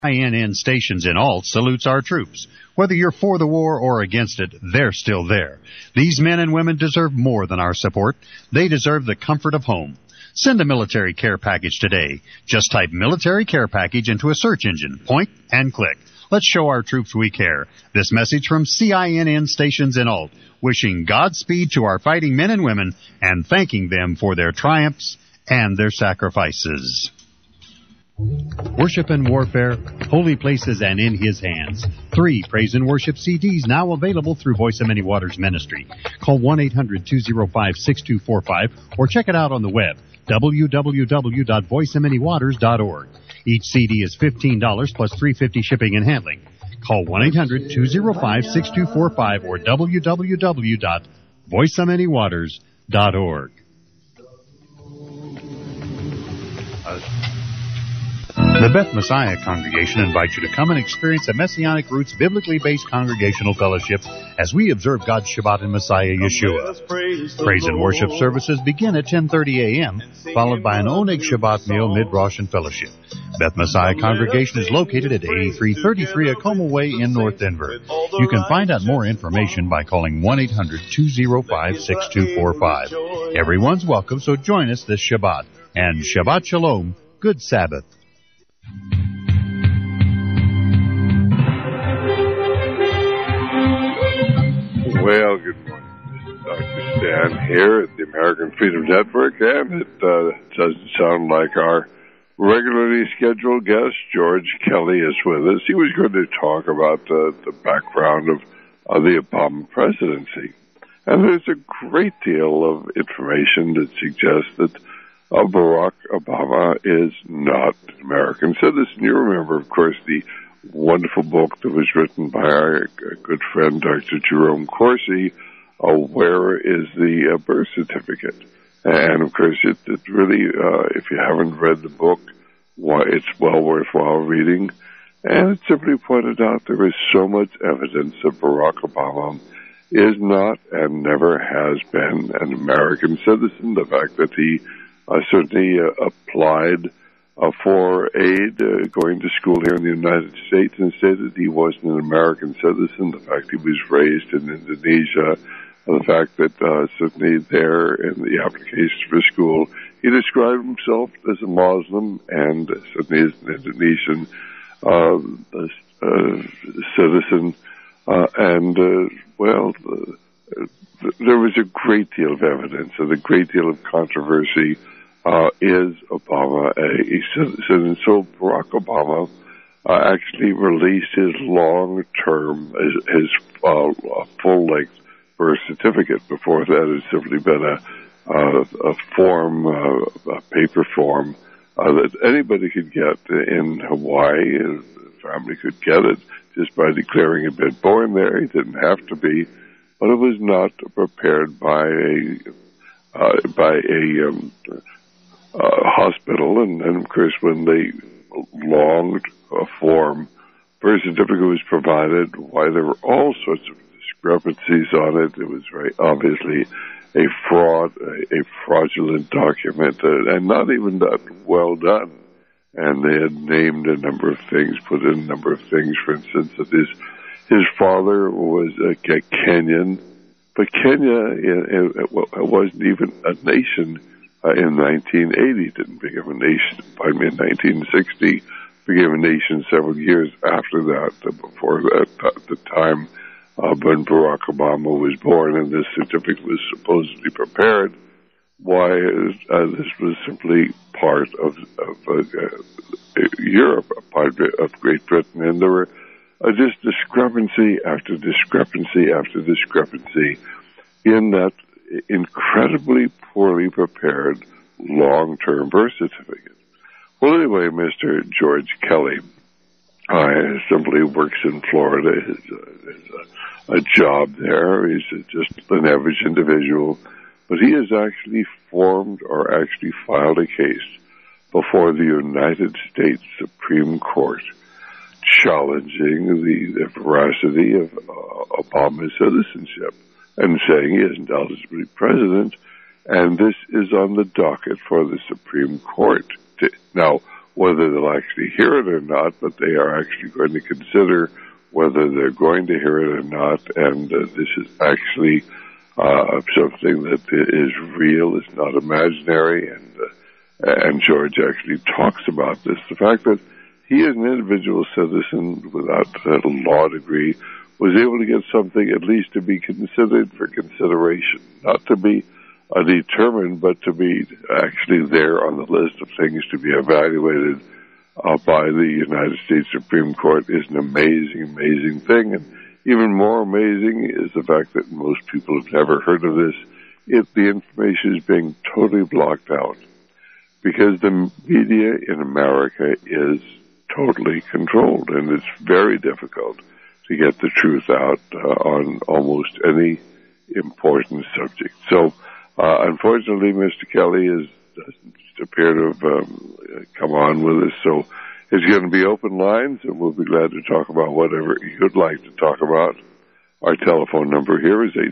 INN Stations in Alt salutes our troops. Whether you're for the war or against it, they're still there. These men and women deserve more than our support. They deserve the comfort of home. Send a military care package today. Just type military care package into a search engine, point, and click. Let's show our troops we care. This message from CINN Stations in Alt, wishing Godspeed to our fighting men and women and thanking them for their triumphs and their sacrifices. Worship and Warfare, Holy Places and in His Hands. 3 praise and worship CDs now available through Voice of Many Waters Ministry. Call 1-800-205-6245 or check it out on the web, www.voiceofmanywaters.org. Each CD is $15 plus $3.50 shipping and handling. Call 1-800-205-6245 or www.voiceofmanywaters.org. The Beth Messiah Congregation invites you to come and experience a Messianic Roots biblically based congregational fellowship as we observe God's Shabbat in Messiah Yeshua. Praise and worship services begin at 10:30 a.m., followed by an Oneg Shabbat meal, mid-Rosh and fellowship. Beth Messiah Congregation is located at 8333 Acoma Way in North Denver. You can find out more information by calling 1-800-205-6245. Everyone's welcome, so join us this Shabbat. And Shabbat Shalom, good Sabbath. Well, good morning. This is Dr. Stan here at the American Freedom Network, and it doesn't sound like our regularly scheduled guest, George Kelly, is with us. He was going to talk about the background of the Obama presidency. And there's a great deal of information that suggests that Barack Obama is not an American citizen. You remember, of course, the wonderful book that was written by our good friend, Dr. Jerome Corsi, Where is the Birth Certificate? And, of course, it really, if you haven't read the book, it's well worthwhile reading. And it simply pointed out there is so much evidence that Barack Obama is not and never has been an American citizen. The fact that he certainly applied for aid going to school here in the United States and stated he wasn't an American citizen. The fact he was raised in Indonesia, the fact that certainly there in the application for school, he described himself as a Muslim and certainly as an Indonesian citizen. There was a great deal of evidence and a great deal of controversy. Is Obama a citizen? So Barack Obama actually released his long-term, his full-length birth certificate. Before that, it had simply been a form, a paper form that anybody could get in Hawaii. The family could get it just by declaring he'd been born there. He didn't have to be, but it was not prepared by a hospital, and of course, when the long form birth certificate was provided, why there were all sorts of discrepancies on it. It was very obviously a fraud, a fraudulent document, and not even that well done. And they had named a number of things, put in a number of things. For instance, that his father was Kenyan, but Kenya wasn't even a nation. In 1980, didn't become a nation. In 1960, became a nation several years after that. Before that, at the time when Barack Obama was born, and this certificate was supposedly prepared, why this was simply part of Europe, a part of Great Britain, and there were just discrepancy after discrepancy after discrepancy in that incredibly poorly prepared long-term birth certificate. Well, anyway, Mr. George Kelly simply works in Florida. He's a job there. He's just an average individual. But he has actually formed or actually filed a case before the United States Supreme Court challenging the veracity of Obama's citizenship and saying he isn't eligible to be president, and this is on the docket for the Supreme Court. Now, whether they'll actually hear it or not, but they are actually going to consider whether they're going to hear it or not. And this is actually something that is real, is not imaginary. And George actually talks about this. The fact that he, as an individual citizen without a law degree, was able to get something at least to be considered for consideration, not to be determined, but to be actually there on the list of things to be evaluated by the United States Supreme Court is an amazing, amazing thing. And even more amazing is the fact that most people have never heard of this. The information is being totally blocked out because the media in America is totally controlled, and it's very difficult to get the truth out on almost any important subject. So, unfortunately, Mr. Kelly doesn't appear to have come on with us. So, it's going to be open lines, and we'll be glad to talk about whatever you'd like to talk about. Our telephone number here is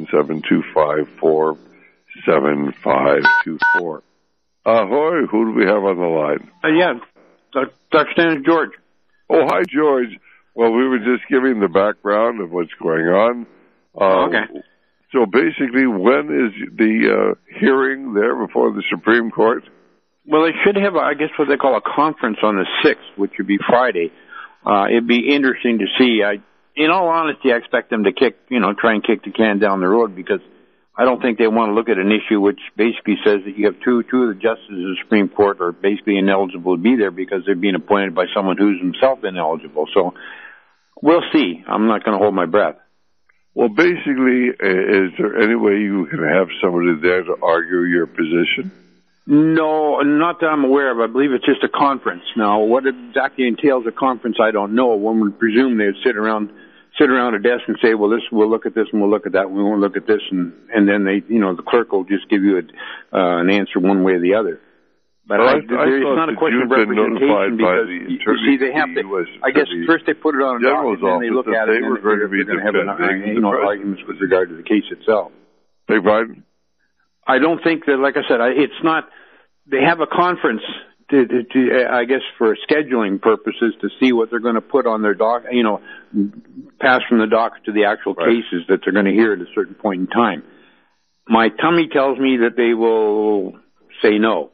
877-254-7524. Ahoy, who do we have on the line? Yeah, Dr. Stan, George. Oh, hi, George. Well, we were just giving the background of what's going on. Okay. So basically, when is the hearing there before the Supreme Court? Well, they should have, I guess, what they call a conference on the 6th, which would be Friday. It'd be interesting to see. In all honesty, I expect them to try and kick the can down the road, because I don't think they want to look at an issue which basically says that you have two of the justices of the Supreme Court are basically ineligible to be there because they're being appointed by someone who's himself ineligible. So we'll see. I'm not going to hold my breath. Well, basically, is there any way you can have somebody there to argue your position? No, not that I'm aware of. I believe it's just a conference. Now, what exactly entails a conference, I don't know. One would presume they'd sit around a desk and say, well, we'll look at this and we'll look at that and we won't look at this, and then the clerk will just give you an answer one way or the other. But it's not a question of representation, because you see, they have to. I guess first they put it on a document, and then they look at it, and they're going to have arguments with regard to the case itself. Beg pardon? I don't think that, like I said, it's not. They have a conference to I guess, for scheduling purposes, to see what they're going to put on their doc. Pass from the docket to the actual cases that they're going to hear at a certain point in time. My tummy tells me that they will say no.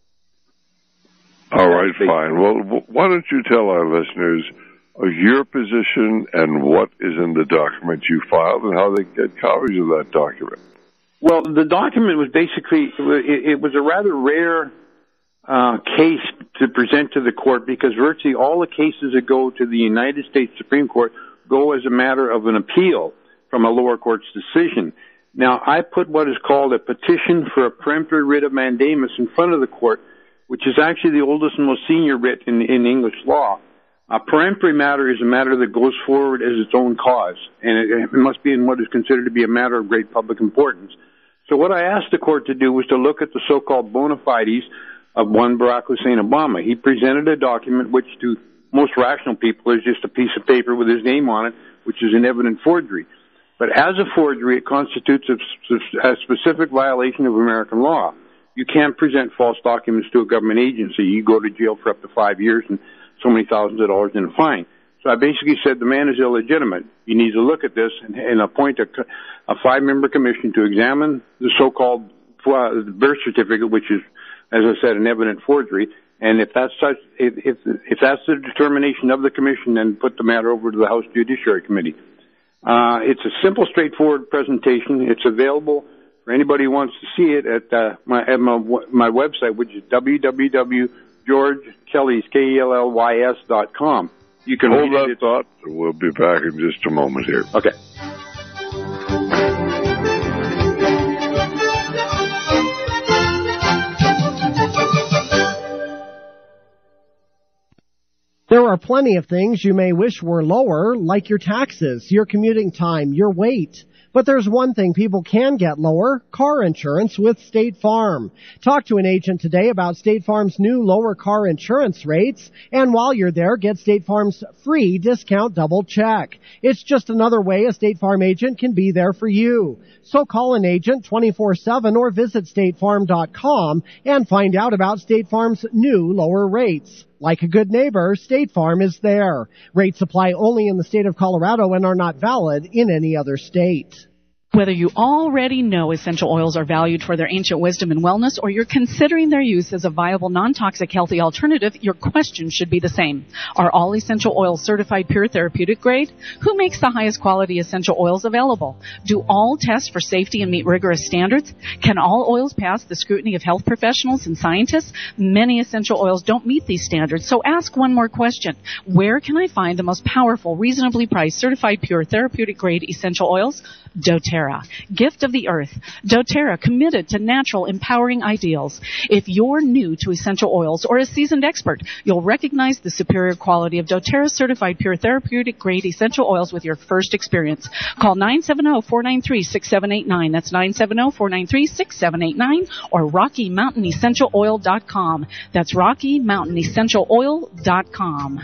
All right, fine. Well, why don't you tell our listeners your position and what is in the document you filed and how they get copies of that document? Well, the document was basically, it was a rather rare case to present to the court, because virtually all the cases that go to the United States Supreme Court go as a matter of an appeal from a lower court's decision. Now, I put what is called a petition for a peremptory writ of mandamus in front of the court, which is actually the oldest and most senior writ in English law. A peremptory matter is a matter that goes forward as its own cause, and it must be in what is considered to be a matter of great public importance. So what I asked the court to do was to look at the so-called bona fides of one Barack Hussein Obama. He presented a document which, to most rational people, is just a piece of paper with his name on it, which is an evident forgery. But as a forgery, it constitutes a specific violation of American law. You can't present false documents to a government agency. You go to jail for up to 5 years and so many thousands of dollars in a fine. So I basically said the man is illegitimate. You need to look at this and appoint a 5-member commission to examine the so-called birth certificate, which is, as I said, an evident forgery. And if that's the determination of the commission, then put the matter over to the House Judiciary Committee. It's a simple, straightforward presentation. It's available for anybody who wants to see it at my website, which is www.georgekellys.com. You can hold that thought. We'll be back in just a moment here. Okay. There are plenty of things you may wish were lower, like your taxes, your commuting time, your weight. But there's one thing people can get lower: car insurance with State Farm. Talk to an agent today about State Farm's new lower car insurance rates. And while you're there, get State Farm's free discount double check. It's just another way a State Farm agent can be there for you. So call an agent 24/7 or visit statefarm.com and find out about State Farm's new lower rates. Like a good neighbor, State Farm is there. Rates apply only in the state of Colorado and are not valid in any other state. Whether you already know essential oils are valued for their ancient wisdom and wellness, or you're considering their use as a viable, non-toxic, healthy alternative, your question should be the same. Are all essential oils certified pure therapeutic grade? Who makes the highest quality essential oils available? Do all test for safety and meet rigorous standards? Can all oils pass the scrutiny of health professionals and scientists? Many essential oils don't meet these standards, so ask one more question. Where can I find the most powerful, reasonably priced, certified pure therapeutic grade essential oils? doTERRA, gift of the earth. doTERRA, committed to natural, empowering ideals. If you're new to essential oils or a seasoned expert, you'll recognize the superior quality of doTERRA certified pure therapeutic grade essential oils with your first experience. Call 970-493-6789. That's 970-493-6789 or RockyMountainEssentialOil.com. That's RockyMountainEssentialOil.com.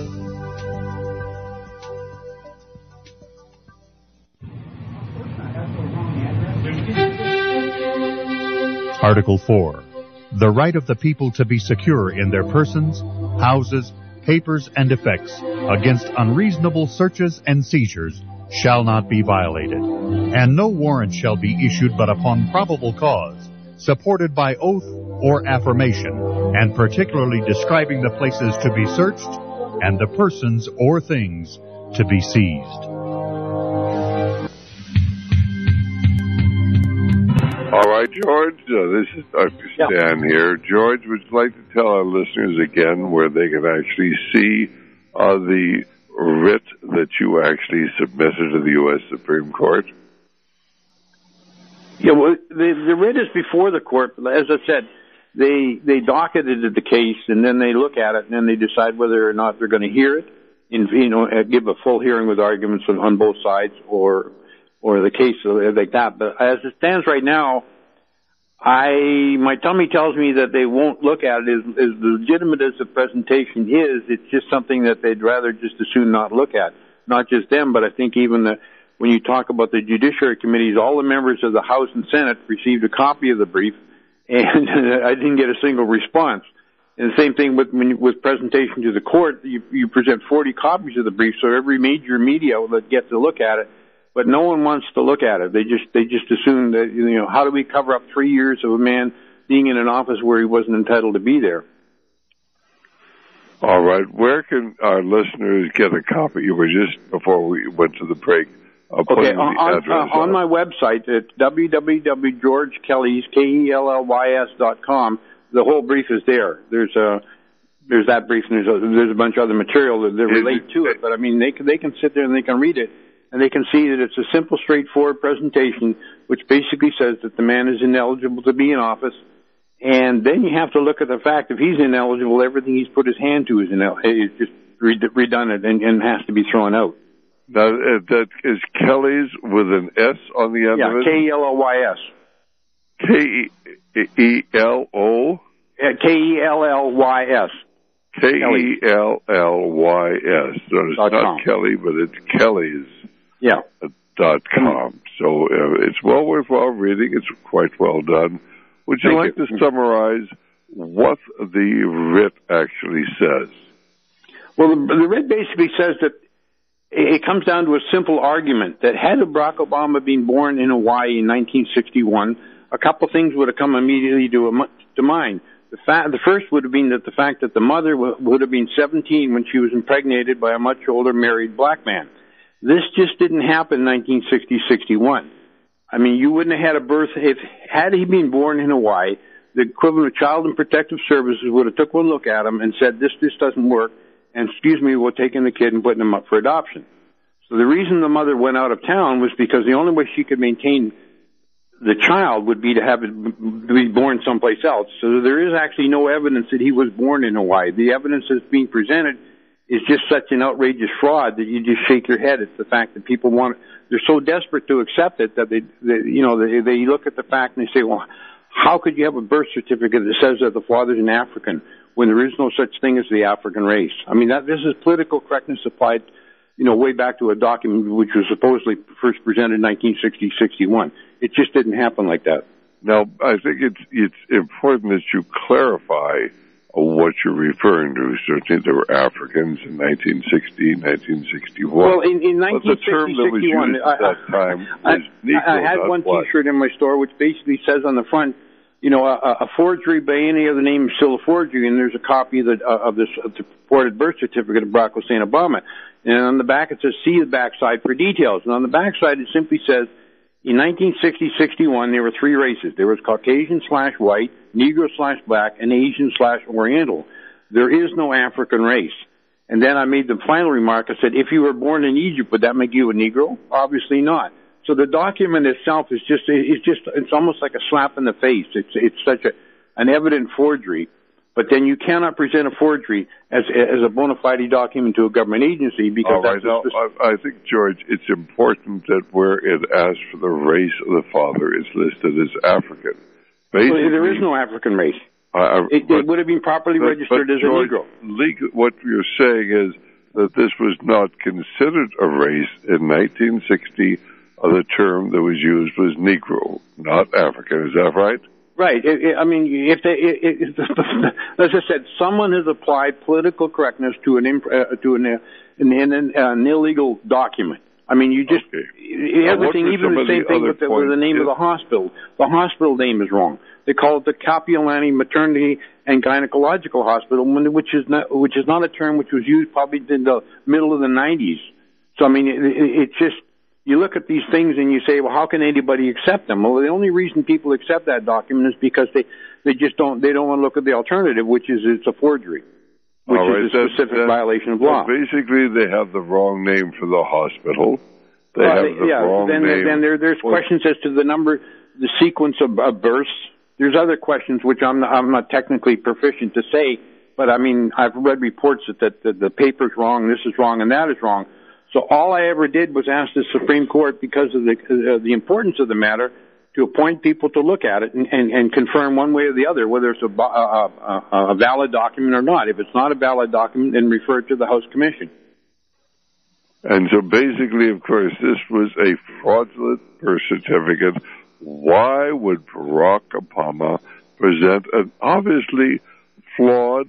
Article 4. The right of the people to be secure in their persons, houses, papers, and effects against unreasonable searches and seizures shall not be violated, and no warrant shall be issued but upon probable cause, supported by oath or affirmation, and particularly describing the places to be searched and the persons or things to be seized. All right, George, this is Dr. Stan here. George, would you like to tell our listeners again where they can actually see the writ that you actually submitted to the U.S. Supreme Court? Yeah, well, the writ is before the court. As I said, they docketed the case, and then they look at it, and then they decide whether or not they're going to hear it, and give a full hearing with arguments on both sides, or the case like that. But as it stands right now, my tummy tells me that they won't look at it as legitimate as the presentation is. It's just something that they'd rather just as soon not look at. Not just them, but I think even when you talk about the Judiciary Committees, all the members of the House and Senate received a copy of the brief, and I didn't get a single response. And the same thing with presentation to the court. You present 40 copies of the brief, so every major media outlet gets to look at it. But no one wants to look at it. They just assume that, how do we cover up 3 years of a man being in an office where he wasn't entitled to be there? All right. Where can our listeners get a copy? You were just before we went to the break. Okay, on my website at www.georgekellys.com, the whole brief is there. There's that brief, and there's a bunch of other material that relate to it. But I mean, they can sit there and they can read it. And they can see that it's a simple, straightforward presentation, which basically says that the man is ineligible to be in office. And then you have to look at the fact if he's ineligible, everything he's put his hand to is just redundant and has to be thrown out. That is Kelly's with an S on the end of it? K-E-L-L-Y-S. K-E-L-O? K-E-L-L-Y-S. K-E-L-L-Y-S. So it's not Kelly, but it's Kelly's. Yeah. .com. So it's well worthwhile reading. It's quite well done. Would you like to summarize what the writ actually says? Well, the writ basically says that it comes down to a simple argument that had Barack Obama been born in Hawaii in 1961, a couple things would have come immediately to mind. The first would have been that the fact that the mother would have been 17 when she was impregnated by a much older married black man. This just didn't happen in 1960-61. I mean, you wouldn't have had a birth had he been born in Hawaii. The equivalent of Child and Protective Services would have took one look at him and said, this doesn't work, and we're taking the kid and putting him up for adoption. So the reason the mother went out of town was because the only way she could maintain the child would be to have it be born someplace else. So there is actually no evidence that he was born in Hawaii. The evidence that's being presented is just such an outrageous fraud that you just shake your head. It's the fact that people they're so desperate to accept it that they look at the fact and they say, well, how could you have a birth certificate that says that the father's an African when there is no such thing as the African race? I mean, this is political correctness applied, way back to a document which was supposedly first presented in 1960-61. It just didn't happen like that. Now, I think it's important that you clarify what you're referring to. Certainly there were Africans in 1960, 1961. Well, in 1960, the term that was used at that time was Negro. I had one T-shirt in my store which basically says on the front, a forgery by any other name is still a forgery, and there's a copy of the purported birth certificate of Barack Hussein Obama. And on the back it says, see the backside for details. And on the backside it simply says, in 1960-61, there were three races. There was Caucasian/white, Negro/black, and Asian/Oriental. There is no African race. And then I made the final remark. I said, if you were born in Egypt, would that make you a Negro? Obviously not. So the document itself is it's almost like a slap in the face. It's such an evident forgery. But then you cannot present a forgery as a bona fide document to a government agency because I think, George, it's important that where it asks for the race of the father is listed as African. Well, there is no African race. It would have been properly registered as George, a Negro. What you're saying is that this was not considered a race in 1960. The term that was used was Negro, not African. Is that right? Right. I mean, as I said, someone has applied political correctness to an illegal document. I mean, everything, even the same thing with the name of the hospital. The hospital name is wrong. They call it the Kapiolani Maternity and Gynecological Hospital, which is not a term which was used probably in the middle of the 90s. So I mean, it's just. You look at these things and you say, well, how can anybody accept them? Well, the only reason people accept that document is because they don't want to look at the alternative, which is it's a forgery, which is a specific violation of law. Basically, they have the wrong name for the hospital. They have the wrong name. Then there's questions as to the sequence of births. There's other questions which I'm not technically proficient to say, but I mean, I've read reports that the paper's wrong, this is wrong, and that is wrong. So all I ever did was ask the Supreme Court, because of the importance of the matter, to appoint people to look at it and confirm one way or the other whether it's a valid document or not. If it's not a valid document, then refer it to the House Commission. And so basically, of course, this was a fraudulent birth certificate. Why would Barack Obama present an obviously flawed,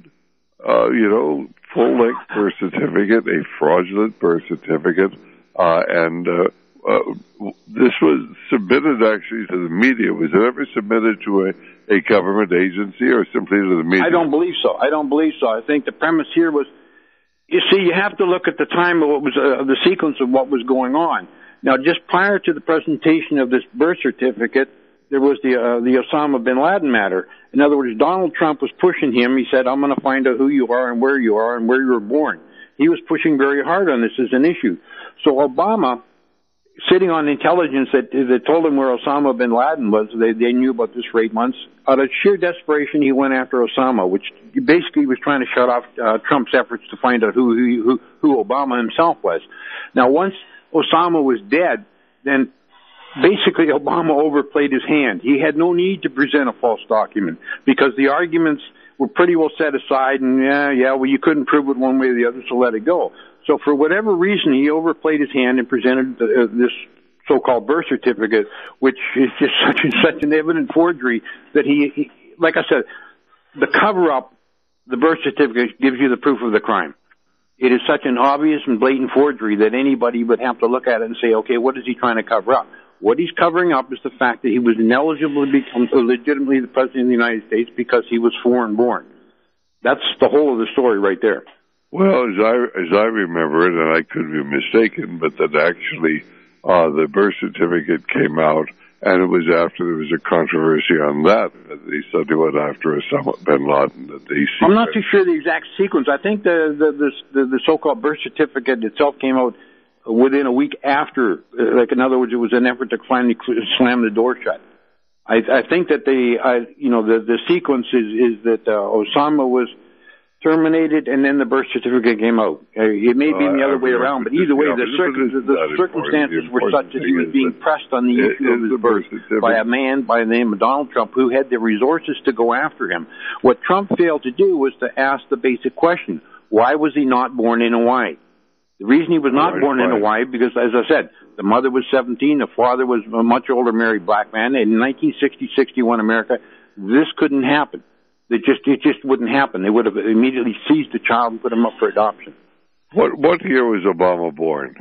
full-length birth certificate, a fraudulent birth certificate, and this was submitted actually to the media. Was it ever submitted to a government agency or simply to the media? I don't believe so. I think the premise here was, you see, you have to look at the time of what was the sequence of what was going on. Now, just prior to the presentation of this birth certificate, there was the Osama bin Laden matter. In other words, Donald Trump was pushing him. He said, I'm going to find out who you are and where you were born. He was pushing very hard on this as an issue. So Obama, sitting on intelligence that told him where Osama bin Laden was, they knew about this for 8 months. Out of sheer desperation, he went after Osama, which basically was trying to shut off Trump's efforts to find out who Obama himself was. Now, once Osama was dead, then basically Obama overplayed his hand. He had no need to present a false document because the arguments were pretty well set aside, and well, you couldn't prove it one way or the other, so let it go. So for whatever reason, he overplayed his hand and presented this so-called birth certificate, which is just such an evident forgery that he, like I said, the cover-up, the birth certificate gives you the proof of the crime. It is such an obvious and blatant forgery that anybody would have to look at it and say, okay, what is he trying to cover up? What he's covering up is the fact that he was ineligible to become legitimately the President of the United States because he was foreign born. That's the whole of the story right there. Well, as I remember it, and I could be mistaken, but that actually the birth certificate came out, and it was after there was a controversy on that they suddenly went after Osama bin Laden. I'm not too sure the exact sequence. I think the so-called birth certificate itself came out within a week after. Like, in other words, it was an effort to finally slam the door shut. I think that the sequence is that Osama was terminated, and then the birth certificate came out. It may be the other way around, but either way, the circumstances were such that he was being pressed on the issue of his birth by a man by the name of Donald Trump, who had the resources to go after him. What Trump failed to do was to ask the basic question: why was he not born in Hawaii? The reason he was not born in Hawaii, because, as I said, the mother was 17, the father was a much older married black man. In 1960-61 America, this couldn't happen. It just wouldn't happen. They would have immediately seized the child and put him up for adoption. What year was Obama born?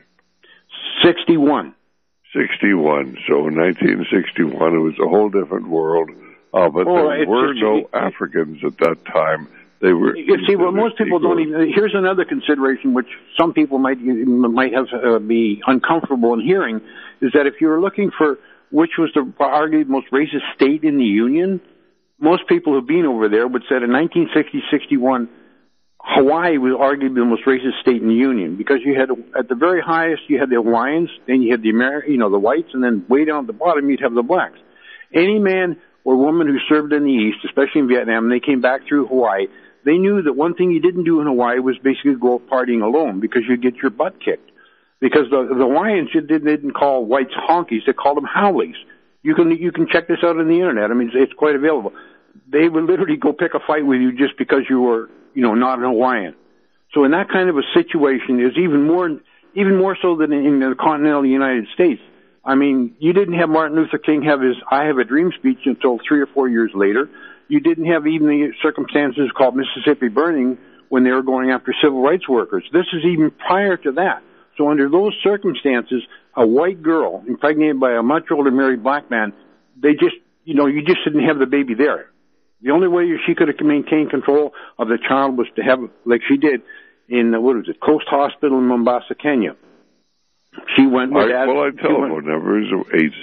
61. 61. So in 1961, it was a whole different world. But there were no Africans at that time. They were. You see, well, most people don't even. Here's another consideration, which some people might have be uncomfortable in hearing, is that if you were looking for which was the arguably most racist state in the Union, most people who've been over there would say in 1960-61, Hawaii was arguably the most racist state in the Union, because you had, at the very highest, you had the Hawaiians, then you had the the whites, and then way down at the bottom, you'd have the blacks. Any man or woman who served in the East, especially in Vietnam, and they came back through Hawaii, they knew that one thing you didn't do in Hawaii was basically go partying alone, because you'd get your butt kicked. Because the Hawaiians didn't call whites honkies, they called them howlies. You can check this out on the internet. I mean, it's quite available. They would literally go pick a fight with you just because you were, not an Hawaiian. So in that kind of a situation, is even more so than in the continental United States. I mean, you didn't have Martin Luther King have his "I Have a Dream" speech until 3 or 4 years later. You didn't have even the circumstances called Mississippi Burning when they were going after civil rights workers. This is even prior to that. So under those circumstances, a white girl impregnated by a much older married black man, you just didn't have the baby there. The only way she could have maintained control of the child was to have, like she did in, Coast Hospital in Mombasa, Kenya. She went with that. Well, our telephone number is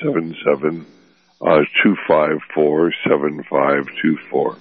877-254-7524.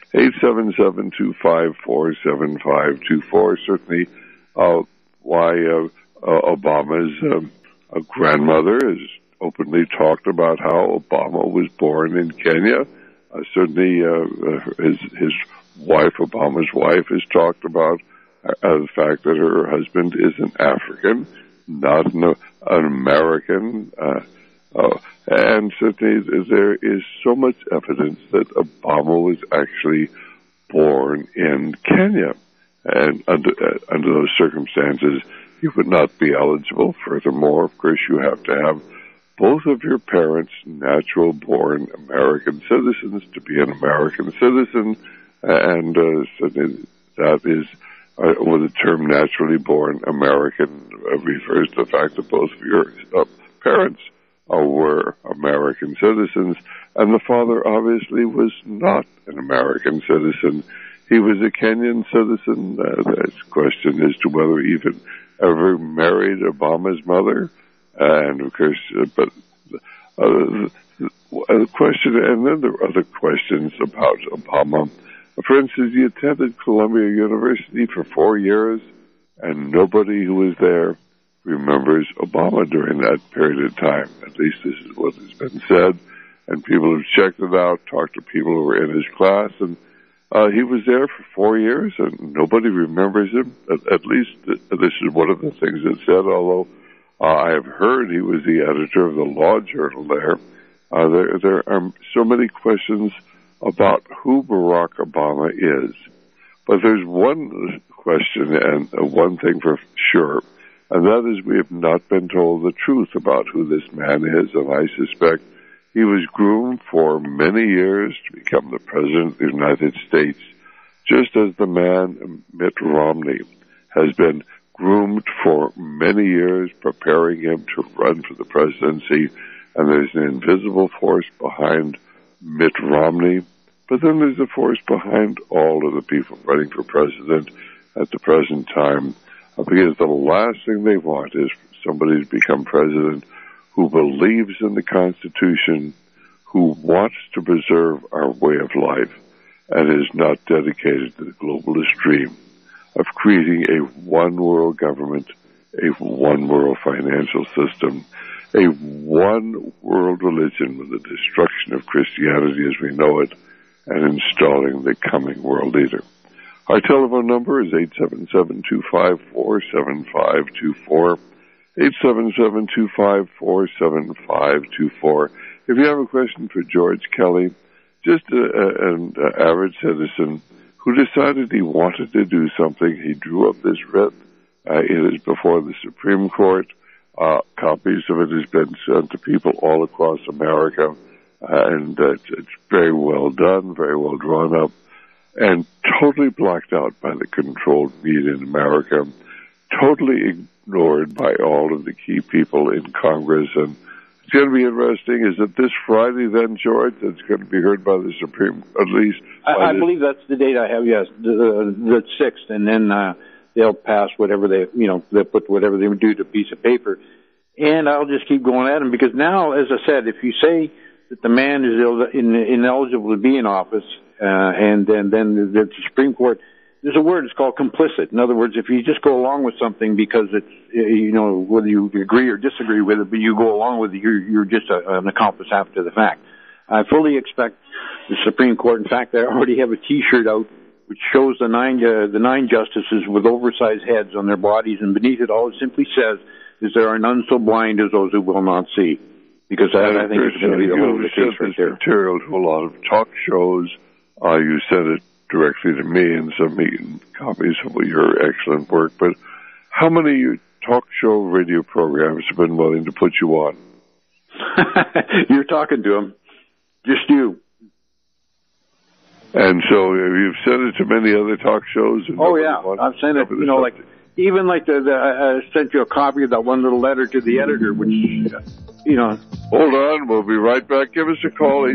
877-254-7524. Certainly, why Obama's grandmother has openly talked about how Obama was born in Kenya. Certainly, his wife, Obama's wife, has talked about the fact that her husband is an African, not an American. And certainly there is so much evidence that Obama was actually born in Kenya. And under those circumstances, he would not be eligible. Furthermore, of course, you have to have both of your parents natural-born American citizens to be an American citizen, and so that is, the term naturally born American refers to the fact that both of your parents were American citizens, and the father obviously was not an American citizen. He was a Kenyan citizen. The question as to whether he even ever married Obama's mother. And of course, but the question, and then there are other questions about Obama. For instance, he attended Columbia University for 4 years, and nobody who was there remembers Obama during that period of time. At least this is what has been said, and people have checked it out, talked to people who were in his class, and he was there for 4 years, and nobody remembers him. At least this is one of the things it said, although I have heard he was the editor of the Law Journal there. There are so many questions about who Barack Obama is. But there's one question and one thing for sure, and that is we have not been told the truth about who this man is, and I suspect he was groomed for many years to become the President of the United States, just as the man Mitt Romney has been groomed for many years, preparing him to run for the presidency. And there's an invisible force behind Mitt Romney, but then there's a force behind all of the people running for president at the present time, because the last thing they want is somebody to become president who believes in the Constitution, who wants to preserve our way of life, and is not dedicated to the globalist dream of creating a one-world government, a one-world financial system, a one-world religion with the destruction of Christianity as we know it, and installing the coming world leader. Our telephone number is 877-254-7524, 877-254-7524. If you have a question for George Kelly, just an average citizen who decided he wanted to do something, he drew up this writ. It is before the Supreme Court. Copies of it has been sent to people all across America, and it's very well done, very well drawn up, and totally blocked out by the controlled media in America, totally ignored by all of the key people in Congress. And it's going to be interesting. Is it this Friday then, George, that's going to be heard by the Supreme, at least? I believe that's the date I have, yes, the 6th, and then they'll pass whatever they'll put whatever they would do to a piece of paper. And I'll just keep going at them, because now, as I said, if you say that the man is ineligible to be in office, and then the Supreme Court, there's a word, it's called complicit. In other words, if you just go along with something because it's, whether you agree or disagree with it, but you go along with it, you're just an accomplice after the fact. I fully expect the Supreme Court, in fact, I already have a T-shirt out which shows the nine justices with oversized heads on their bodies, and beneath it all it simply says is there are none so blind as those who will not see. Because I think it's going to be the whole case right there. Material to a lot of talk shows. You sent it directly to me and sent me copies of your excellent work. But how many talk show radio programs have been willing to put you on? You're talking to them. Just you. And so you've sent it to many other talk shows? Oh, yeah. I've sent it, even I sent you a copy of that one little letter to the editor, which, Hold on. We'll be right back. Give us a call,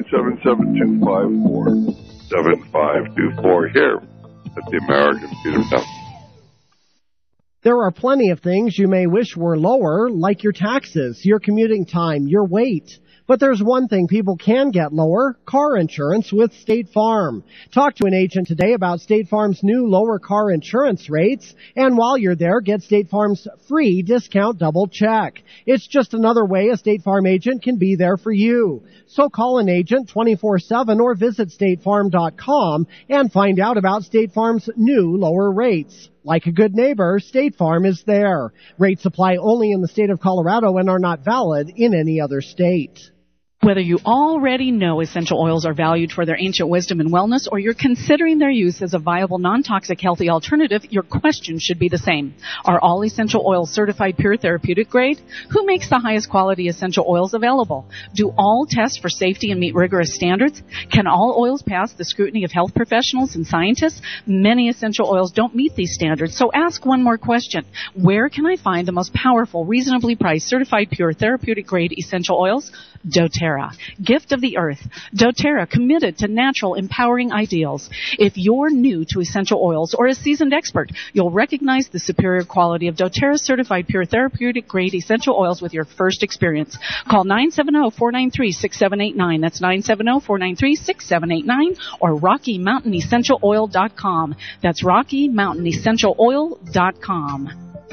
877-254-7524 here at the American Freedom Network. There are plenty of things you may wish were lower, like your taxes, your commuting time, your weight. But there's one thing people can get lower, car insurance with State Farm. Talk to an agent today about State Farm's new lower car insurance rates. And while you're there, get State Farm's free discount double check. It's just another way a State Farm agent can be there for you. So call an agent 24/7 or visit statefarm.com and find out about State Farm's new lower rates. Like a good neighbor, State Farm is there. Rates apply only in the state of Colorado and are not valid in any other state. Whether you already know essential oils are valued for their ancient wisdom and wellness, or you're considering their use as a viable, non-toxic, healthy alternative, your question should be the same. Are all essential oils certified pure therapeutic grade? Who makes the highest quality essential oils available? Do all test for safety and meet rigorous standards? Can all oils pass the scrutiny of health professionals and scientists? Many essential oils don't meet these standards, so ask one more question. Where can I find the most powerful, reasonably priced, certified pure therapeutic grade essential oils? doTERRA, gift of the earth. doTERRA, committed to natural, empowering ideals. If you're new to essential oils or a seasoned expert, you'll recognize the superior quality of doTERRA's certified pure therapeutic grade essential oils with your first experience. Call 970-493-6789. That's 970-493-6789 or RockyMountainEssentialOil.com. That's RockyMountainEssentialOil.com.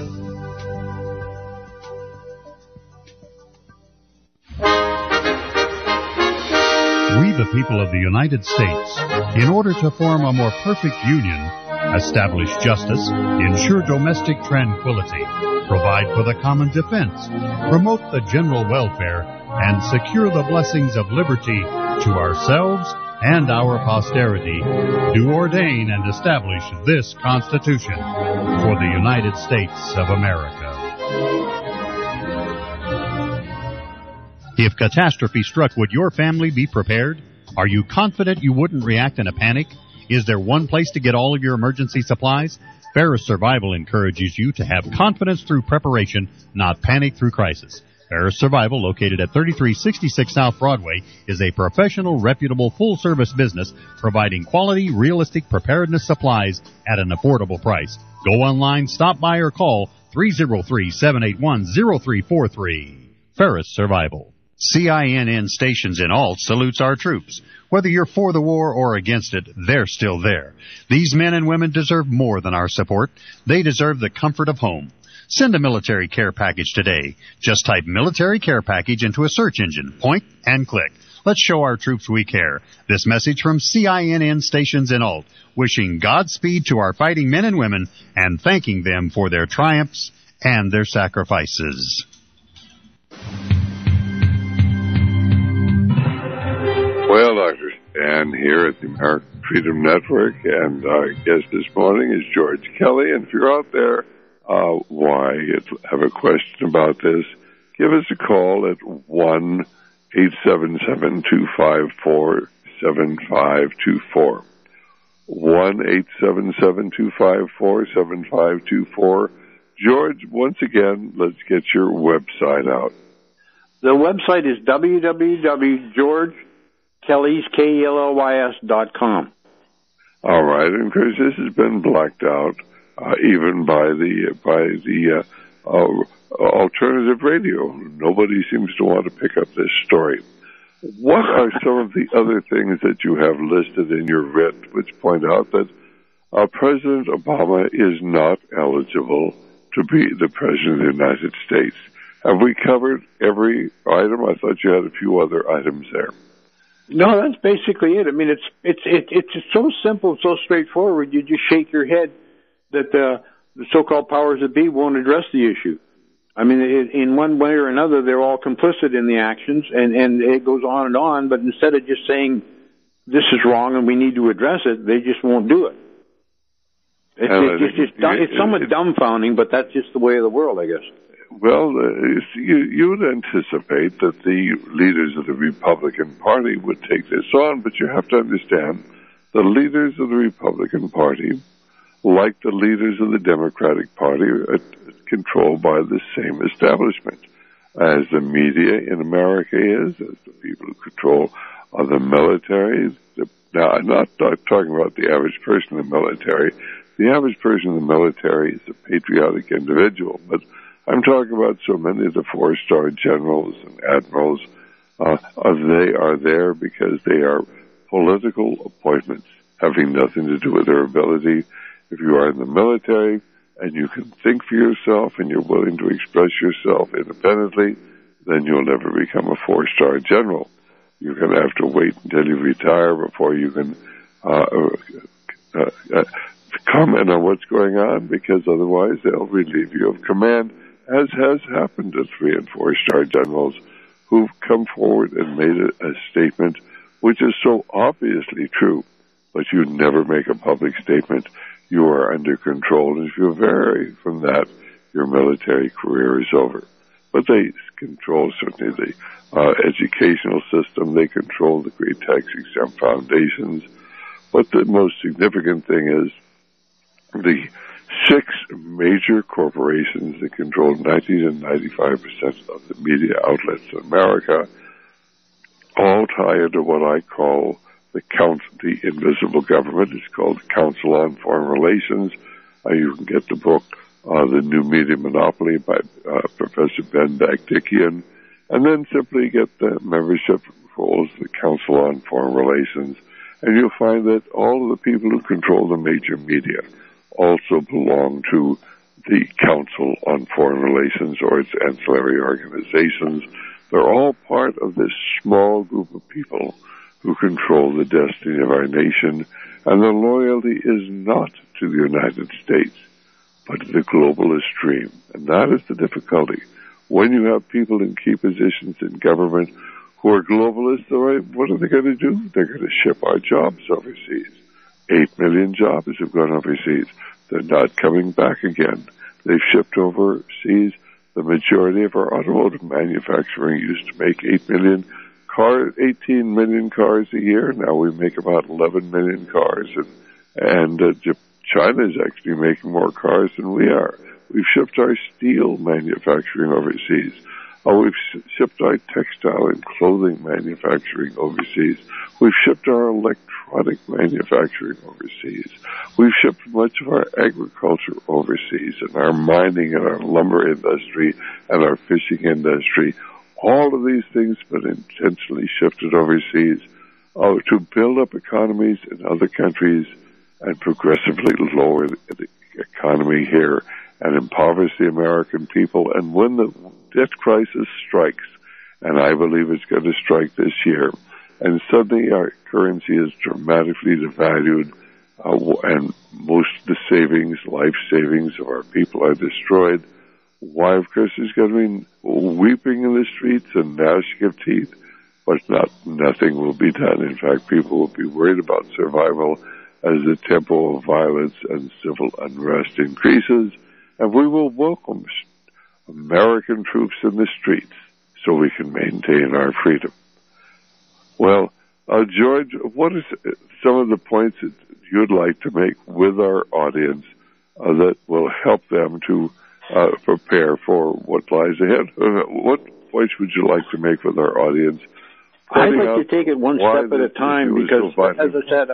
We, the people of the United States, in order to form a more perfect union, establish justice, ensure domestic tranquility, provide for the common defense, promote the general welfare, and secure the blessings of liberty to ourselves and our posterity, do ordain and establish this Constitution for the United States of America. If catastrophe struck, would your family be prepared? Are you confident you wouldn't react in a panic? Is there one place to get all of your emergency supplies? Ferris Survival encourages you to have confidence through preparation, not panic through crisis. Ferris Survival, located at 3366 South Broadway, is a professional, reputable, full-service business providing quality, realistic preparedness supplies at an affordable price. Go online, stop by, or call 303-781-0343. Ferris Survival. CINN Stations in Alt salutes our troops. Whether you're for the war or against it, they're still there. These men and women deserve more than our support. They deserve the comfort of home. Send a military care package today. Just type military care package into a search engine, point and click. Let's show our troops we care. This message from CINN stations in Alt, wishing Godspeed to our fighting men and women and thanking them for their triumphs and their sacrifices. Well, Dr. Stan here at the American Freedom Network, and our guest this morning is George Kelly. And if you're out there, have a question about this, give us a call at 1-877-254-7524. 1-877-254-7524. George, once again, let's get your website out. The website is www.georgekellys.com. All right, and Chris, this has been blacked out even by the alternative radio. Nobody seems to want to pick up this story. What are some of the other things that you have listed in your writ which point out that President Obama is not eligible to be the President of the United States? Have we covered every item? I thought you had a few other items there. No, that's basically it. I mean, it's so simple, so straightforward. You just shake your head that the so-called powers that be won't address the issue. I mean, in one way or another, they're all complicit in the actions, and it goes on. But instead of just saying this is wrong and we need to address it, they just won't do it. It's somewhat dumbfounding, but that's just the way of the world, I guess. Well, you would anticipate that the leaders of the Republican Party would take this on, but you have to understand the leaders of the Republican Party, like the leaders of the Democratic Party, are controlled by the same establishment as the media in America is, as the people who control the military. Now, I'm not talking about the average person in the military. The average person in the military is a patriotic individual, but I'm talking about so many of the four-star generals and admirals. They are there because they are political appointments, having nothing to do with their ability. If you are in the military and you can think for yourself and you're willing to express yourself independently, then you'll never become a four-star general. You're going to have to wait until you retire before you can comment on what's going on, because otherwise they'll relieve you of command, as has happened to 3- and 4-star generals who've come forward and made a statement which is so obviously true, but you never make a public statement. You are under control, and if you vary from that, your military career is over. But they control certainly the educational system. They control the great tax-exempt foundations. But the most significant thing is the 6 major corporations that control 90 to 95% of the media outlets in America all tie into what I call the invisible government. It's called the Council on Foreign Relations. You can get the book, The New Media Monopoly by Professor Ben Bagdikian, and then simply get the membership rolls of the Council on Foreign Relations, and you'll find that all of the people who control the major media also belong to the Council on Foreign Relations or its ancillary organizations. They're all part of this small group of people who control the destiny of our nation, and the loyalty is not to the United States, but to the globalist dream. And that is the difficulty. When you have people in key positions in government who are globalists, what are they going to do? They're going to ship our jobs overseas. 8 million jobs have gone overseas. They're not coming back again. They've shipped overseas. The majority of our automotive manufacturing used to make 18 million cars a year. Now we make about 11 million cars. And China is actually making more cars than we are. We've shipped our steel manufacturing overseas. We've shipped our textile and clothing manufacturing overseas. We've shipped our electronic manufacturing overseas. We've shipped much of our agriculture overseas, and our mining and our lumber industry and our fishing industry. All of these things have been intentionally shifted overseas to build up economies in other countries and progressively lower the economy here and impoverish the American people. And when the debt crisis strikes, and I believe it's going to strike this year, and suddenly our currency is dramatically devalued, and most of the savings, life savings of our people are destroyed. Why, of course, there's going to be weeping in the streets and gnashing of teeth, but nothing will be done. In fact, people will be worried about survival as the tempo of violence and civil unrest increases, and we will welcome American troops in the streets so we can maintain our freedom. Well, George, what is some of the points that you'd like to make with our audience that will help them to prepare for what lies ahead? What points would you like to make with our audience? I'd like to take it one step at a time because, as I said,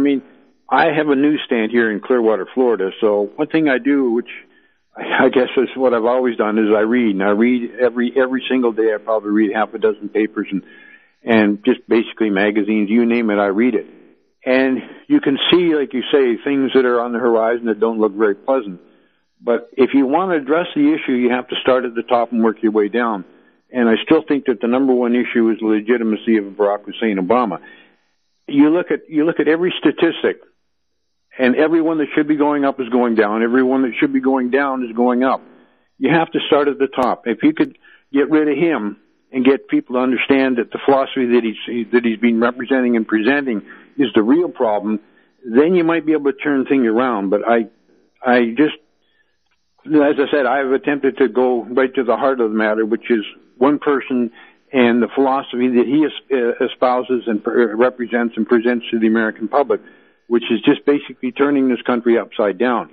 I have a newsstand here in Clearwater, Florida. So one thing I do, which I guess is what I've always done, is I read. And I read every single day. I probably read half a dozen papers and just basically magazines, you name it, I read it. And you can see, like you say, things that are on the horizon that don't look very pleasant. But if you want to address the issue, you have to start at the top and work your way down. And I still think that the number one issue is the legitimacy of Barack Hussein Obama. You look at every statistic, and everyone that should be going up is going down. Everyone that should be going down is going up. You have to start at the top. If you could get rid of him and get people to understand that the philosophy that he's been representing and presenting is the real problem, then you might be able to turn things around. But I just, as I said, I've attempted to go right to the heart of the matter, which is one person and the philosophy that he espouses and represents and presents to the American public, which is just basically turning this country upside down.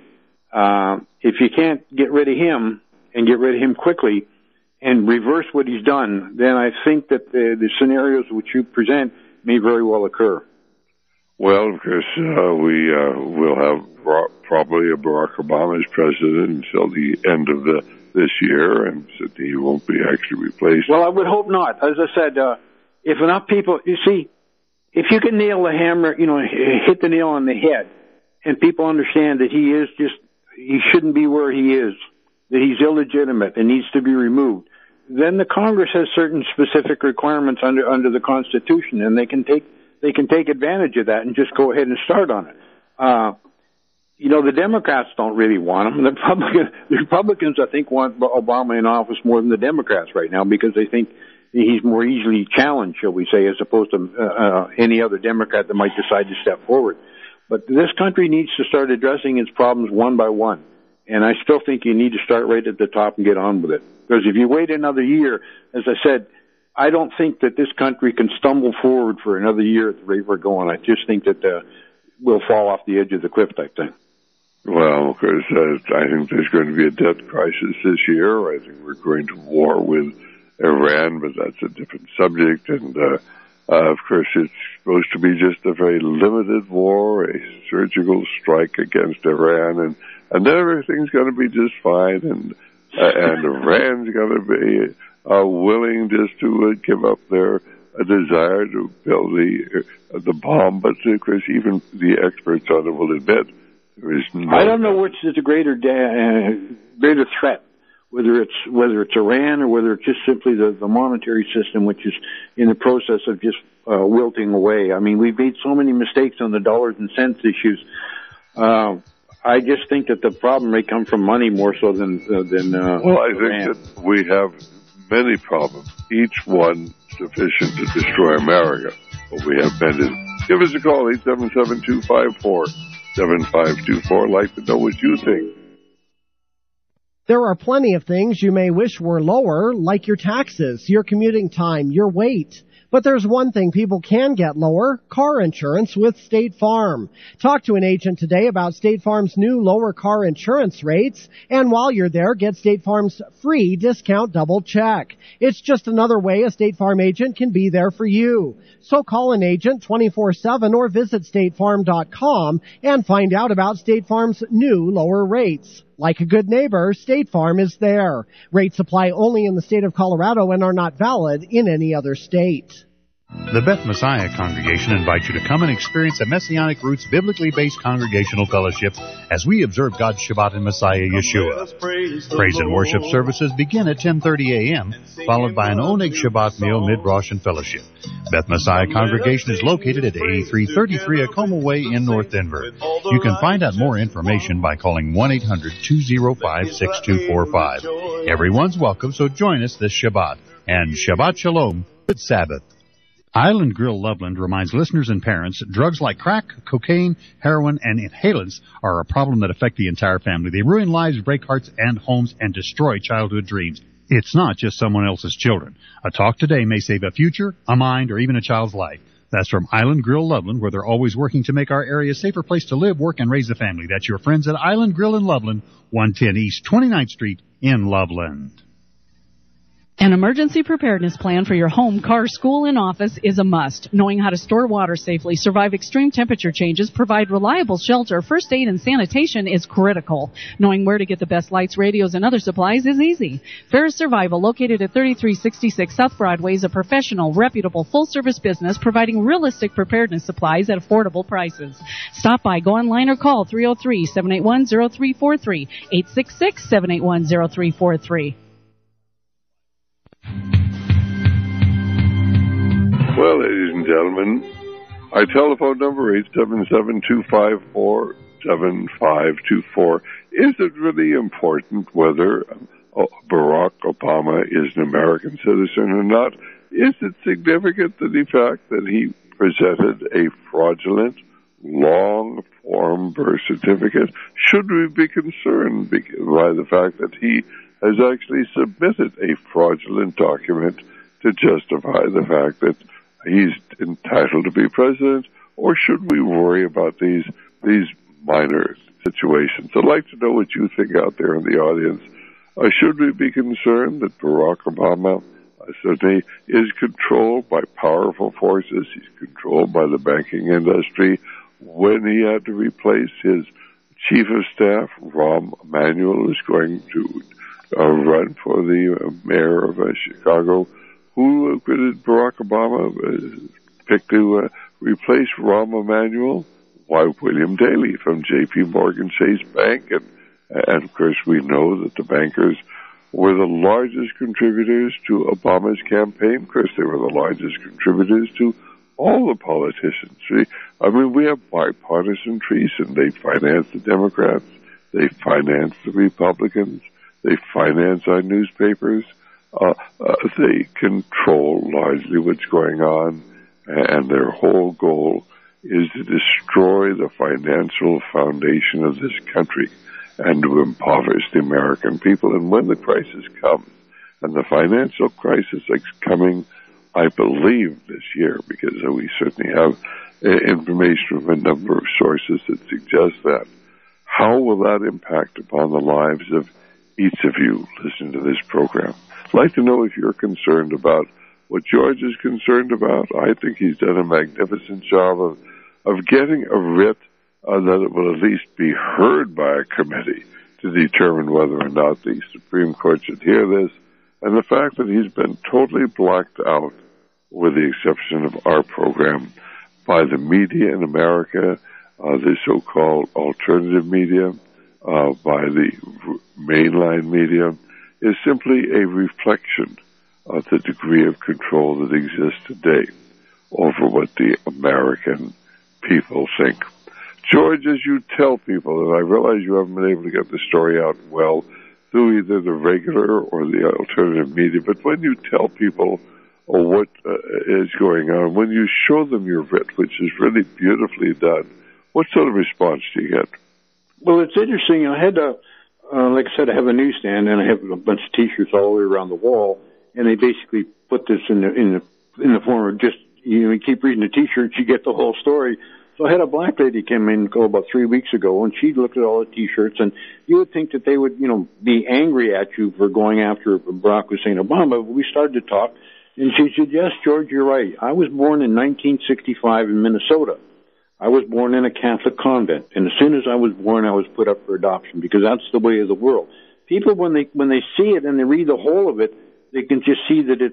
If you can't get rid of him and get rid of him quickly and reverse what he's done, then I think that the scenarios which you present may very well occur. Well, of course, we will have probably a Barack Obama as president until the end of this year, and so he won't be actually replaced. Well, I would hope not. As I said, if enough people, you see, if you can nail the hammer, hit the nail on the head, and people understand that he shouldn't be where he is, that he's illegitimate and needs to be removed, then the Congress has certain specific requirements under the Constitution, and they can take advantage of that and just go ahead and start on it. The Democrats don't really want him. The Republicans, I think, want Obama in office more than the Democrats right now because they think he's more easily challenged, shall we say, as opposed to any other Democrat that might decide to step forward. But this country needs to start addressing its problems one by one. And I still think you need to start right at the top and get on with it. Because if you wait another year, as I said, I don't think that this country can stumble forward for another year at the rate we're going. I just think that we'll fall off the edge of the cliff type thing. Well, of course, I think there's going to be a debt crisis this year. I think we're going to war with Iran, but that's a different subject. And, of course, it's supposed to be just a very limited war, a surgical strike against Iran, and then everything's going to be just fine. And Iran's going to be willing just to give up their desire to build the bomb. But, of course, even the experts on it will admit there is no... I don't know which is a greater threat. Whether it's Iran or whether it's just simply the monetary system, which is in the process of just wilting away. I mean, we've made so many mistakes on the dollars and cents issues. I just think that the problem may come from money more so than well, I think that we have many problems, each one sufficient to destroy America. But we have many. Give us a call, 877-254-7524. I'd like to know what you think. There are plenty of things you may wish were lower, like your taxes, your commuting time, your weight. But there's one thing people can get lower, car insurance with State Farm. Talk to an agent today about State Farm's new lower car insurance rates. And while you're there, get State Farm's free discount double check. It's just another way a State Farm agent can be there for you. So call an agent 24/7 or visit statefarm.com and find out about State Farm's new lower rates. Like a good neighbor, State Farm is there. Rates apply only in the state of Colorado and are not valid in any other state. The Beth Messiah Congregation invites you to come and experience a Messianic Roots biblically based congregational fellowship as we observe God's Shabbat in Messiah Yeshua. Praise and worship services begin at 10:30 a.m., followed by an Oneg Shabbat meal, mid-Rosh and fellowship. Beth Messiah Congregation is located at 8333 Acoma Way in North Denver. You can find out more information by calling 1-800-205-6245. Everyone's welcome, so join us this Shabbat. And Shabbat Shalom, good Sabbath. Island Grill Loveland reminds listeners and parents drugs like crack, cocaine, heroin, and inhalants are a problem that affect the entire family. They ruin lives, break hearts and homes, and destroy childhood dreams. It's not just someone else's children. A talk today may save a future, a mind, or even a child's life. That's from Island Grill Loveland, where they're always working to make our area a safer place to live, work, and raise a family. That's your friends at Island Grill in Loveland, 110 East 29th Street in Loveland. An emergency preparedness plan for your home, car, school, and office is a must. Knowing how to store water safely, survive extreme temperature changes, provide reliable shelter, first aid, and sanitation is critical. Knowing where to get the best lights, radios, and other supplies is easy. Ferris Survival, located at 3366 South Broadway, is a professional, reputable, full-service business providing realistic preparedness supplies at affordable prices. Stop by, go online, or call 303-781-0343, 866-781-0343. Well, ladies and gentlemen, our telephone number 877-254-7524. Is it really important whether Barack Obama is an American citizen or not? Is it significant the fact that he presented a fraudulent, long-form birth certificate? Should we be concerned by the fact that he has actually submitted a fraudulent document to justify the fact that he's entitled to be president, or should we worry about these minor situations? I'd like to know what you think out there in the audience. Should we be concerned that Barack Obama certainly is controlled by powerful forces? He's controlled by the banking industry. When he had to replace his chief of staff, Rahm Emanuel, is going to run for the mayor of Chicago. Who did Barack Obama pick to replace Rahm Emanuel? Why, William Daley from J.P. Morgan Chase Bank. And of course, we know that the bankers were the largest contributors to Obama's campaign. Of course, they were the largest contributors to all the politicians. We have bipartisan treason. They finance the Democrats. They finance the Republicans. They finance our newspapers. They control largely what's going on, and their whole goal is to destroy the financial foundation of this country and to impoverish the American people. And when the crisis comes, and the financial crisis is coming, I believe, this year, because we certainly have information from a number of sources that suggest that, how will that impact upon the lives of each of you listening to this program? I'd like to know if you're concerned about what George is concerned about. I think he's done a magnificent job of getting a writ that it will at least be heard by a committee to determine whether or not the Supreme Court should hear this. And the fact that he's been totally blacked out, with the exception of our program, by the media in America, the so-called alternative media, by the mainline media, is simply a reflection of the degree of control that exists today over what the American people think. George, as you tell people, and I realize you haven't been able to get the story out well through either the regular or the alternative media, but when you tell people what is going on, when you show them your writ, which is really beautifully done, what sort of response do you get? Well, it's interesting. I had like I said, I have a newsstand and I have a bunch of T-shirts all the way around the wall, and they basically put this in the form of just, you keep reading the T-shirts, you get the whole story. So I had a black lady come in about 3 weeks ago, and she looked at all the T-shirts, and you would think that they would, be angry at you for going after Barack Hussein Obama. But we started to talk, and she said, "Yes, George, you're right. I was born in 1965 in Minnesota. I was born in a Catholic convent, and as soon as I was born, I was put up for adoption because that's the way of the world." People, when they see it and they read the whole of it, they can just see that it's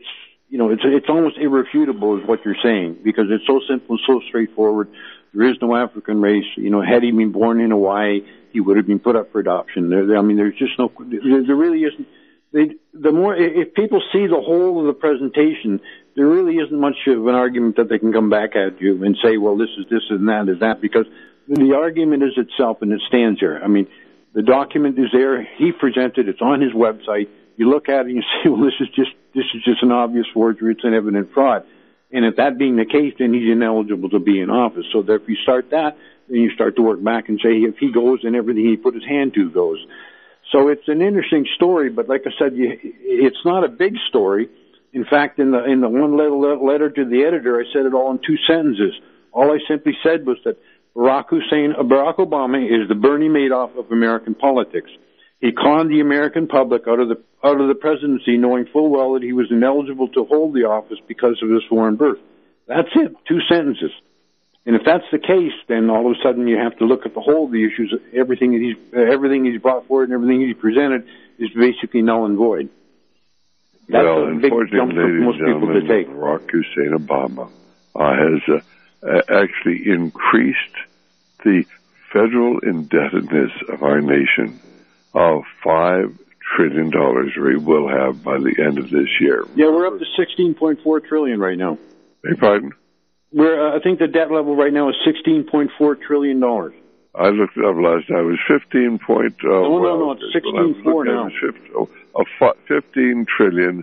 it's almost irrefutable is what you're saying, because it's so simple, so straightforward. There is no African race. Had he been born in Hawaii, he would have been put up for adoption. There's just no, there really isn't. If people see the whole of the presentation, there really isn't much of an argument that they can come back at you and say, well, this is this and that is that, because the argument is itself and it stands there. The document is there. He presented. It's on his website. You look at it and you say, well, this is just an obvious forgery. It's an evident fraud. And if that being the case, then he's ineligible to be in office. So that if you start that, then you start to work back and say, if he goes, then everything he put his hand to goes. So it's an interesting story, but like I said, it's not a big story. In fact, in the one letter to the editor, I said it all in 2 sentences. All I simply said was that Barack Obama is the Bernie Madoff of American politics. He conned the American public out of the presidency, knowing full well that he was ineligible to hold the office because of his foreign birth. That's it. 2 sentences. And if that's the case, then all of a sudden you have to look at the whole of the issues. Everything he's brought forward and everything he's presented is basically null and void. That's a big jump for most people to take. Barack Hussein Obama has actually increased the federal indebtedness of our nation of $5 trillion we will have by the end of this year. Yeah, we're up to $16.4 trillion right now. Beg pardon? I think the debt level right now is $16.4 trillion. I looked it up last night. It was 15 point. No, it's 16.4 now. 15 trillion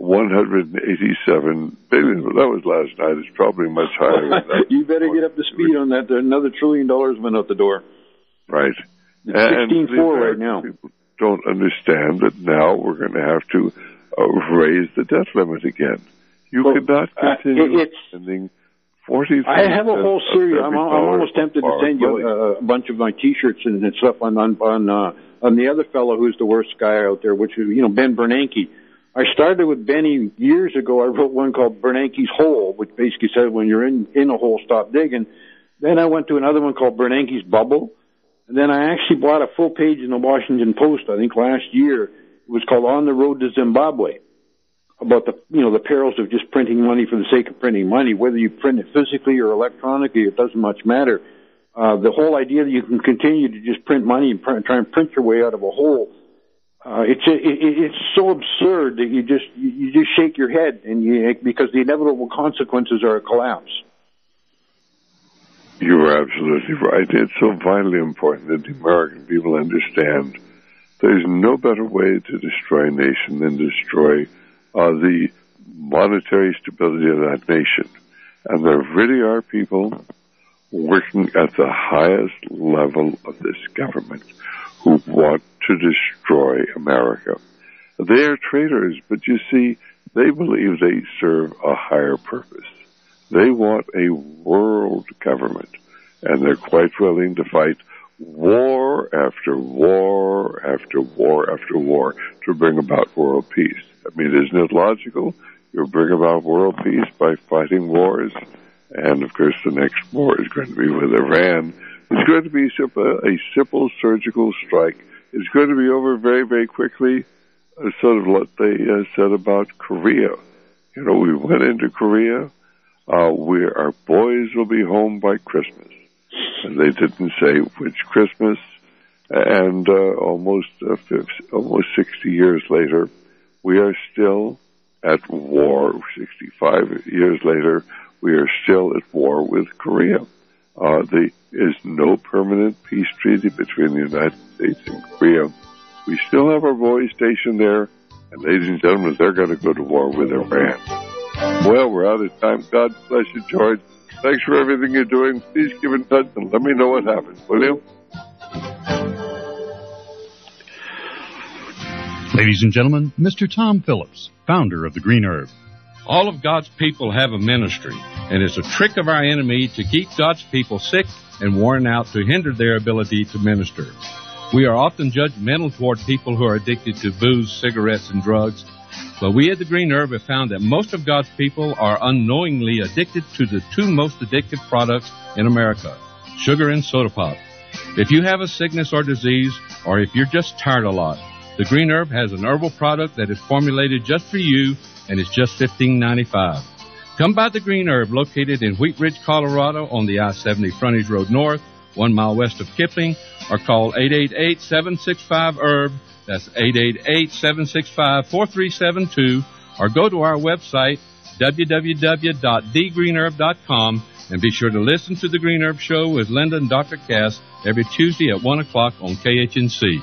187 billion. That was last night. It's probably much higher than that. You better get up to speed on that. Another $1 trillion went out the door. Right. It's 16.4 right now. People don't understand that now we're going to have to raise the debt limit again. You could not continue spending 40. I have a whole series. I'm almost tempted to send you a bunch of my T-shirts and stuff on the other fellow who's the worst guy out there, which is Ben Bernanke. I started with Benny years ago. I wrote one called Bernanke's Hole, which basically said when you're in a hole, stop digging. Then I went to another one called Bernanke's Bubble. And then I actually bought a full page in the Washington Post, I think last year. It was called On the Road to Zimbabwe, about the perils of just printing money for the sake of printing money. Whether you print it physically or electronically, it doesn't much matter. The whole idea that you can continue to just print money and try and print your way out of a hole, it's so absurd that you just shake your head because the inevitable consequences are a collapse. You are absolutely right. It's so vitally important that the American people understand there's no better way to destroy a nation than destroy the monetary stability of that nation. And there really are people working at the highest level of this government who want to destroy America. They are traitors, but you see, they believe they serve a higher purpose. They want a world government, and they're quite willing to fight war after war after war after war to bring about world peace. Isn't it logical? You bring about world peace by fighting wars, and of course the next war is going to be with Iran. It's going to be a simple surgical strike. It's going to be over very, very quickly, sort of what they said about Korea. We went into Korea. Our boys will be home by Christmas. And they didn't say which Christmas. And almost 60 years later, we are still at war. 65 years later, we are still at war with Korea. There is no permanent peace treaty between the United States and Korea. We still have our boys stationed there, and ladies and gentlemen, they're going to go to war with Iran. Well, we're out of time. God bless you, George. Thanks for everything you're doing. Please keep in touch and let me know what happens, will you? Ladies and gentlemen, Mr. Tom Phillips, founder of the Green Herb. All of God's people have a ministry, and it's a trick of our enemy to keep God's people sick and worn out to hinder their ability to minister. We are often judgmental toward people who are addicted to booze, cigarettes, and drugs, but we at the Green Herb have found that most of God's people are unknowingly addicted to the 2 most addictive products in America, sugar and soda pop. If you have a sickness or disease, or if you're just tired a lot, the Green Herb has an herbal product that is formulated just for you and it's just $15.95. Come by the Green Herb, located in Wheat Ridge, Colorado, on the I-70 Frontage Road North, 1 mile west of Kipling, or call 888-765-HERB. That's 888-765-4372, or go to our website, www.thegreenherb.com, and be sure to listen to The Green Herb Show with Linda and Dr. Cass every Tuesday at 1 o'clock on KHNC.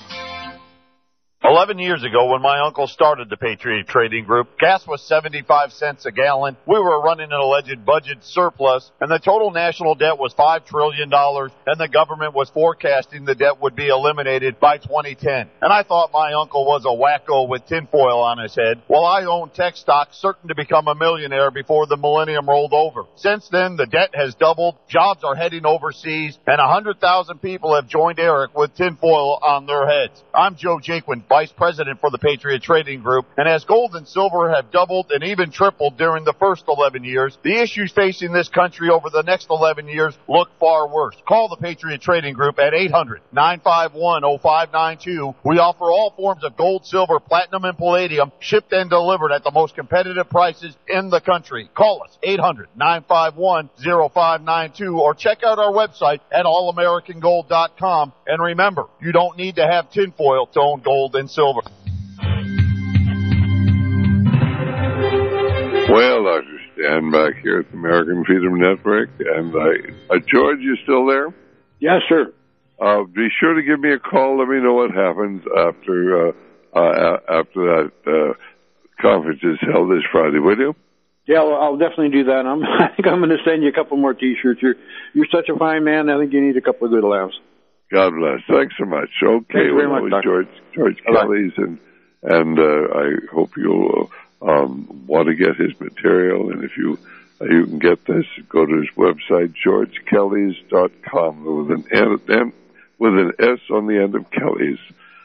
11 years ago, when my uncle started the Patriot Trading Group, gas was 75 cents a gallon. We were running an alleged budget surplus, and the total national debt was $5 trillion, and the government was forecasting the debt would be eliminated by 2010. And I thought my uncle was a wacko with tinfoil on his head. Well, I owned tech stocks, certain to become a millionaire before the millennium rolled over. Since then, the debt has doubled, jobs are heading overseas, and 100,000 people have joined Eric with tinfoil on their heads. I'm Joe Jaquin, Vice President for the Patriot Trading Group, and as gold and silver have doubled and even tripled during the first 11 years, the issues facing this country over the next 11 years look far worse. Call the Patriot Trading Group at 800-951-0592. We offer all forms of gold, silver, platinum, and palladium, shipped and delivered at the most competitive prices in the country. Call us, 800-951-0592, or check out our website at allamericangold.com. And remember, you don't need to have tinfoil to own gold and silver. Well, Dr. Stan back here at the American Freedom Network, and George, you still there? Yes, sir. Be sure to give me a call. Let me know what happens after that conference is held this Friday, will you? Yeah, well, I'll definitely do that. I think I'm going to send you a couple more T-shirts. You're such a fine man. I think you need a couple of good laughs. God bless. Thanks so much. Okay, thank you very much, Doctor. George Kelly's, and I hope you'll want to get his material. And if you can get this, go to his website, georgekellys.com, with an S on the end of Kelly's,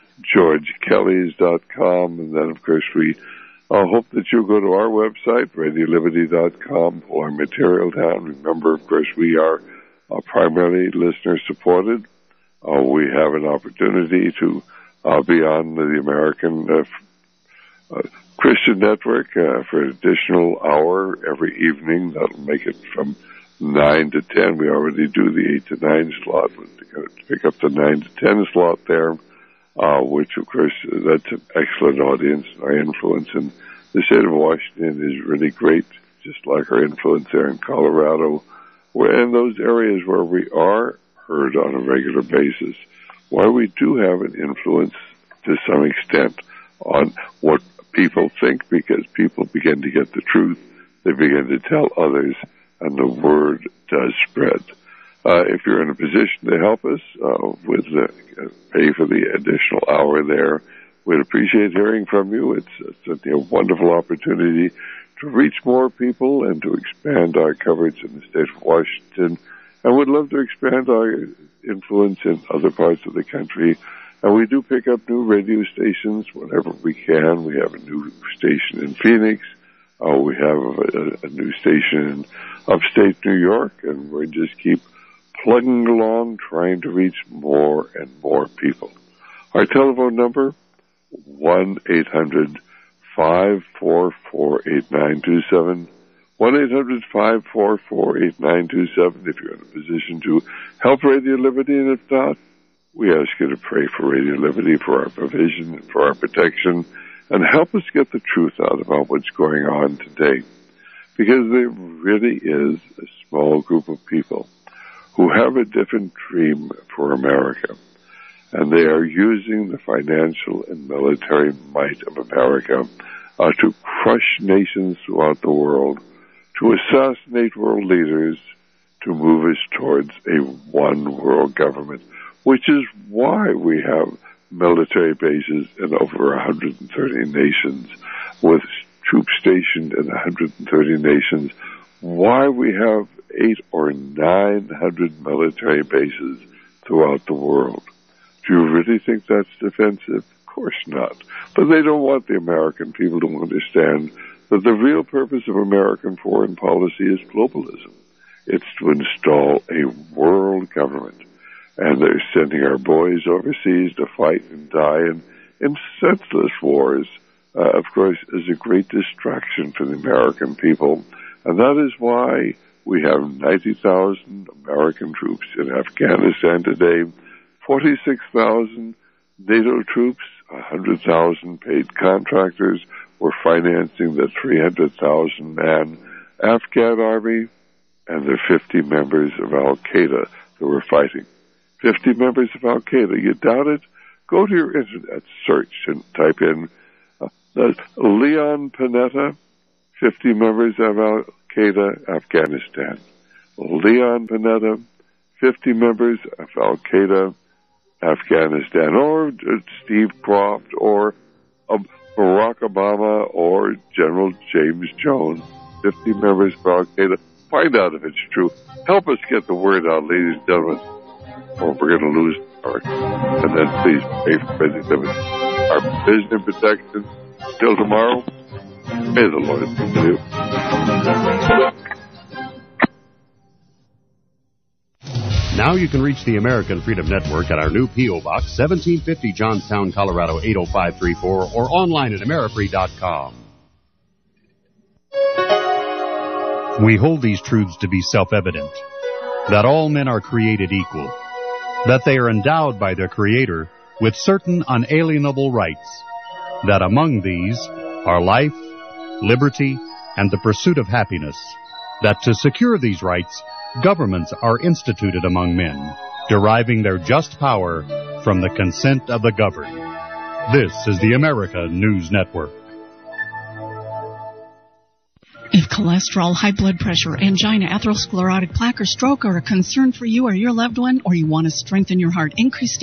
georgekellys.com. And then, of course, we hope that you'll go to our website, radioliberty.com, pull our material down. Remember, of course, we are primarily listener-supported. We have an opportunity to be on the American Christian Network for an additional hour every evening. That'll make it from 9 to 10. We already do the 8 to 9 slot. We're going to pick up the 9 to 10 slot there, which, of course, that's an excellent audience. Our influence in the state of Washington is really great, just like our influence there in Colorado. We're in those areas where we are heard on a regular basis, while we do have an influence to some extent on what people think, because people begin to get the truth, they begin to tell others, and the word does spread. If you're in a position to help us pay for the additional hour there, we'd appreciate hearing from you. It's certainly a wonderful opportunity to reach more people and to expand our coverage in the state of Washington. And we'd love to expand our influence in other parts of the country. And we do pick up new radio stations whenever we can. We have a new station in Phoenix. We have a new station in upstate New York. And we just keep plugging along, trying to reach more and more people. Our telephone number, 1-800-544-8927. 1-800-544-8927 if you're in a position to help Radio Liberty, and if not, we ask you to pray for Radio Liberty, for our provision, and for our protection, and help us get the truth out about what's going on today. Because there really is a small group of people who have a different dream for America, and they are using the financial and military might of America to crush nations throughout the world, to assassinate world leaders, to move us towards a one world government, which is why we have military bases in over 130 nations, with troops stationed in 130 nations, why we have 800 or 900 military bases throughout the world. Do you really think that's defensive? Of course not. But they don't want the American people to understand that the real purpose of American foreign policy is globalism. It's to install a world government. And they're sending our boys overseas to fight and die in senseless wars of course, is a great distraction for the American people. And that is why we have 90,000 American troops in Afghanistan today, 46,000 NATO troops, 100,000 paid contractors. We're financing the 300,000-man Afghan army, and the 50 members of Al-Qaeda that we're fighting. 50 members of Al-Qaeda. You doubt it? Go to your internet search and type in Leon Panetta, 50 members of Al-Qaeda, Afghanistan. Leon Panetta, 50 members of Al-Qaeda, Afghanistan. Or Steve Croft, or Barack Obama, or General James Jones, 50 members of Al-Qaeda. Find out if it's true. Help us get the word out, ladies and gentlemen, or we're going to lose our. And then please pray for President our provision and protection. Till tomorrow, may the Lord be with you. Now you can reach the American Freedom Network at our new P.O. Box, 1750 Johnstown, Colorado, 80534, or online at Amerifree.com. We hold these truths to be self-evident, that all men are created equal, that they are endowed by their Creator with certain unalienable rights, that among these are life, liberty, and the pursuit of happiness, that to secure these rights, governments are instituted among men, deriving their just power from the consent of the governed. This is the America News Network. If cholesterol, high blood pressure, angina, atherosclerotic plaque, or stroke are a concern for you or your loved one, or you want to strengthen your heart, increase